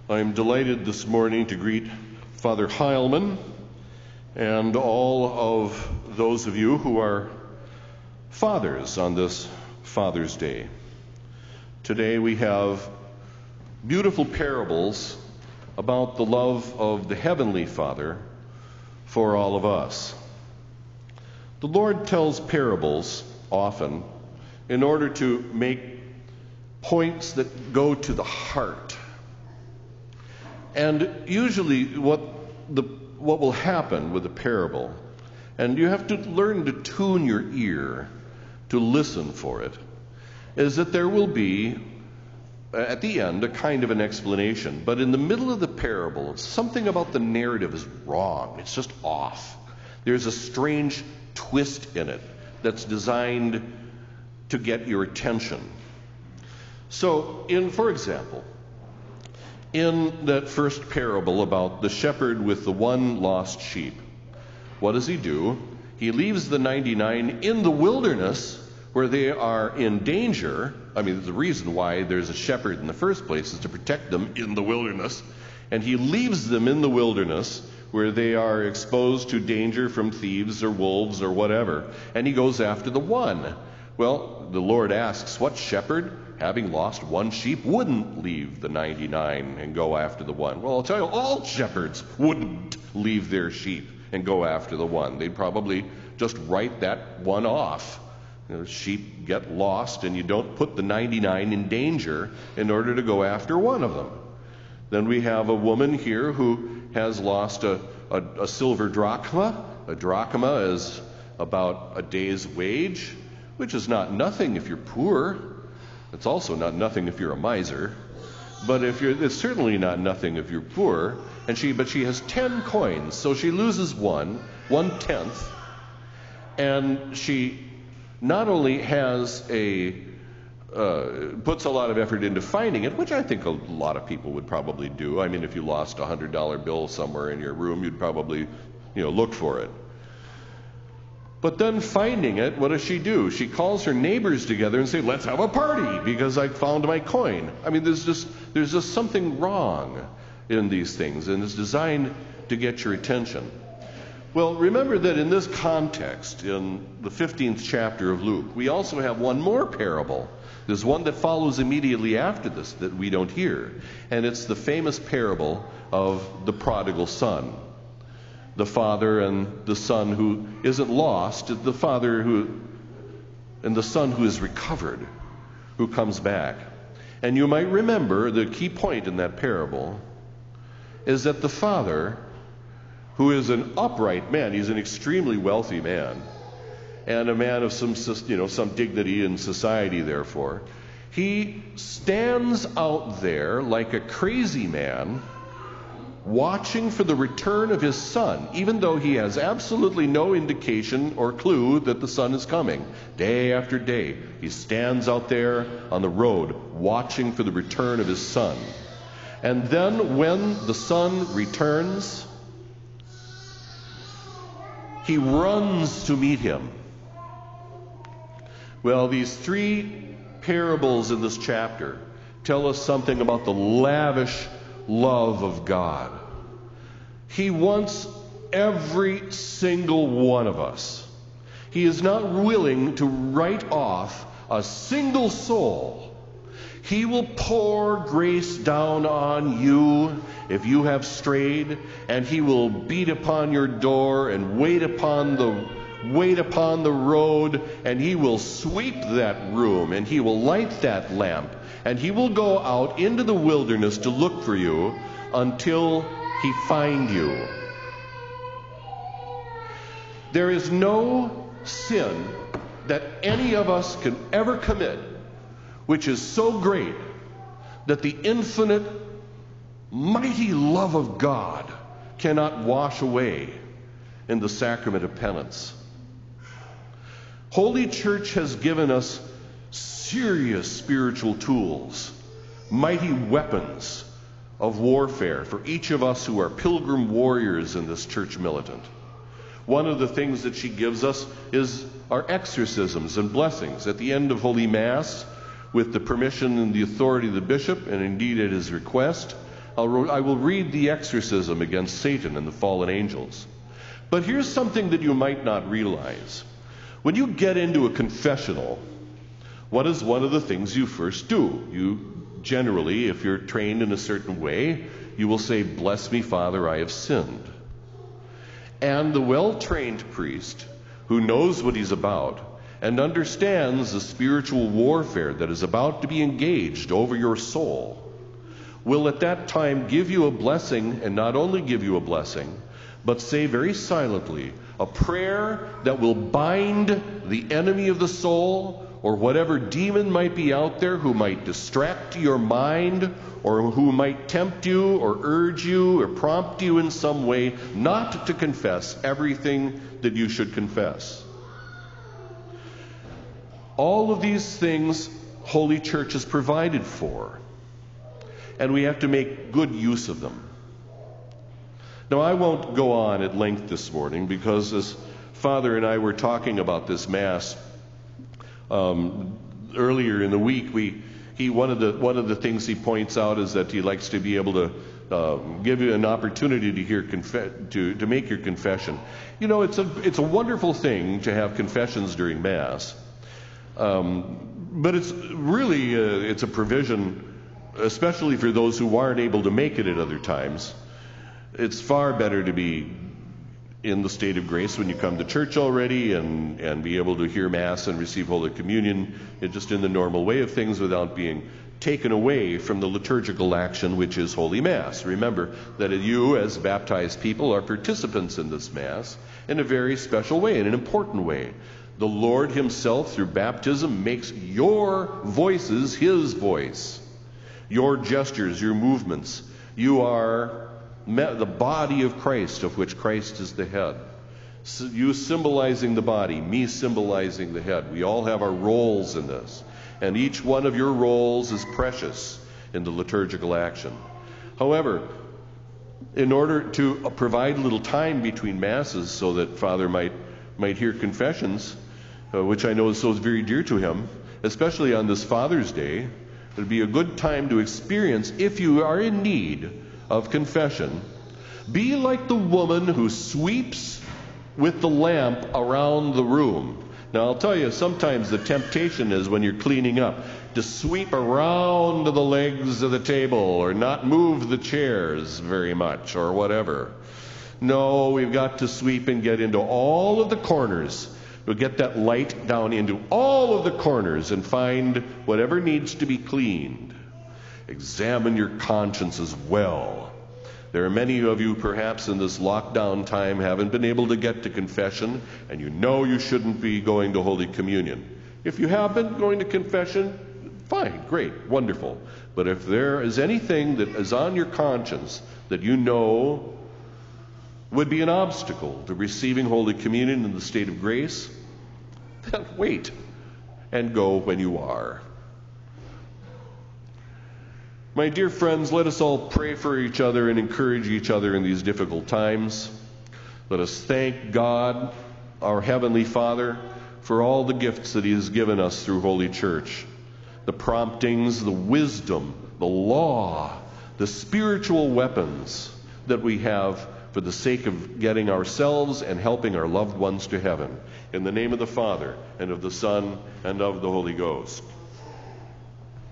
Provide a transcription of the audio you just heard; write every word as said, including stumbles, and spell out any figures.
I'm delighted this morning to greet Father Heilman and all of those of you who are fathers on this Father's Day. Today we have beautiful parables about the love of the Heavenly Father for all of us. The Lord tells parables often in order to make points that go to the heart. And usually what the what will happen with a parable, and you have to learn to tune your ear to listen for it, is that there will be, at the end, a kind of an explanation. But in the middle of the parable, something about the narrative is wrong. It's just off. There's a strange twist in it that's designed to get your attention. So, in, for example, in that first parable about the shepherd with the one lost sheep, what does he do? He leaves the ninety-nine in the wilderness where they are in danger. I mean, the reason why there's a shepherd in the first place is to protect them in the wilderness. And he leaves them in the wilderness where they are exposed to danger from thieves or wolves or whatever. And he goes after the one. Well, the Lord asks, what shepherd, having lost one sheep, wouldn't leave the ninety-nine and go after the one? Well, I'll tell you, all shepherds wouldn't leave their sheep and go after the one. They'd probably just write that one off. You know, sheep get lost, and you don't put the ninety-nine in danger in order to go after one of them. Then we have a woman here who has lost a, a, a silver drachma. A drachma is about a day's wage, which is not nothing if you're poor. It's also not nothing if you're a miser. But if you're, it's certainly not nothing if you're poor. And she, but she has ten coins, so she loses one, one tenth, and she not only has a uh, puts a lot of effort into finding it, which I think a lot of people would probably do. I mean, if you lost a hundred dollar bill somewhere in your room, you'd probably, you know, look for it. But then finding it, what does she do? She calls her neighbors together and say, let's have a party because I found my coin. I mean, there's just there's just something wrong in these things, and it's designed to get your attention. Well, remember that in this context, in the fifteenth chapter of Luke, we also have one more parable. There's one that follows immediately after this that we don't hear, and it's the famous parable of the prodigal son. The father and the son who isn't lost, the father who, and the son who is recovered, who comes back. And you might remember the key point in that parable is that the father, who is an upright man, he's an extremely wealthy man, and a man of some, you know, some dignity in society, therefore, he stands out there like a crazy man, watching for the return of his son, even though he has absolutely no indication or clue that the son is coming. Day after day, he stands out there on the road, watching for the return of his son. And then when the son returns, he runs to meet him. Well, these three parables in this chapter tell us something about the lavish love of God. He wants every single one of us. He is not willing to write off a single soul. He will pour grace down on you if you have strayed, and he will beat upon your door and wait upon the wait upon the road, and he will sweep that room, and he will light that lamp, and he will go out into the wilderness to look for you until he find you. There is no sin that any of us can ever commit which is so great that the infinite, mighty love of God cannot wash away in the sacrament of penance. Holy Church has given us serious spiritual tools, mighty weapons of warfare for each of us who are pilgrim warriors in this church militant. One of the things that she gives us is our exorcisms and blessings. At the end of Holy Mass, with the permission and the authority of the bishop, and indeed at his request, I'll re- I will read the exorcism against Satan and the fallen angels. But here's something that you might not realize. When you get into a confessional, what is one of the things you first do? You generally, if you're trained in a certain way, you will say, "Bless me, Father, I have sinned." And the well-trained priest who knows what he's about and understands the spiritual warfare that is about to be engaged over your soul will at that time give you a blessing, and not only give you a blessing, but say very silently a prayer that will bind the enemy of the soul, or whatever demon might be out there who might distract your mind, or who might tempt you or urge you or prompt you in some way not to confess everything that you should confess. All of these things Holy Church is provided for, and we have to make good use of them. Now, I won't go on at length this morning, because as Father and I were talking about this Mass um, earlier in the week, we he one of the one of the things he points out is that he likes to be able to uh, give you an opportunity to hear confe- to to make your confession. You know, it's a it's a wonderful thing to have confessions during Mass, um, but it's really uh, it's a provision, especially for those who aren't able to make it at other times. It's far better to be in the state of grace when you come to church already, and, and be able to hear Mass and receive Holy Communion just in the normal way of things, without being taken away from the liturgical action which is Holy Mass. Remember that you, as baptized people, are participants in this Mass in a very special way, in an important way. The Lord Himself, through baptism, makes your voices His voice, your gestures, your movements. You are the body of Christ, of which Christ is the head. So you symbolizing the body, me symbolizing the head. We all have our roles in this, and each one of your roles is precious in the liturgical action. However, in order to provide a little time between Masses so that Father might might hear confessions, uh, which I know is so very dear to him, especially on this Father's Day, it would be a good time to experience, if you are in need of confession, be like the woman who sweeps with the lamp around the room. Now, I'll tell you, sometimes the temptation is, when you're cleaning up, to sweep around the legs of the table, or not move the chairs very much, or whatever. No, we've got to sweep and get into all of the corners. We'll get that light down into all of the corners and find whatever needs to be cleaned. Examine your consciences well. There are many of you, perhaps in this lockdown time, haven't been able to get to confession, and you know you shouldn't be going to Holy Communion. If you have been going to confession, fine, great, wonderful. But if there is anything that is on your conscience that you know would be an obstacle to receiving Holy Communion in the state of grace, then wait and go when you are. My dear friends, let us all pray for each other and encourage each other in these difficult times. Let us thank God, our Heavenly Father, for all the gifts that He has given us through Holy Church. The promptings, the wisdom, the law, the spiritual weapons that we have for the sake of getting ourselves and helping our loved ones to heaven. In the name of the Father, and of the Son, and of the Holy Ghost.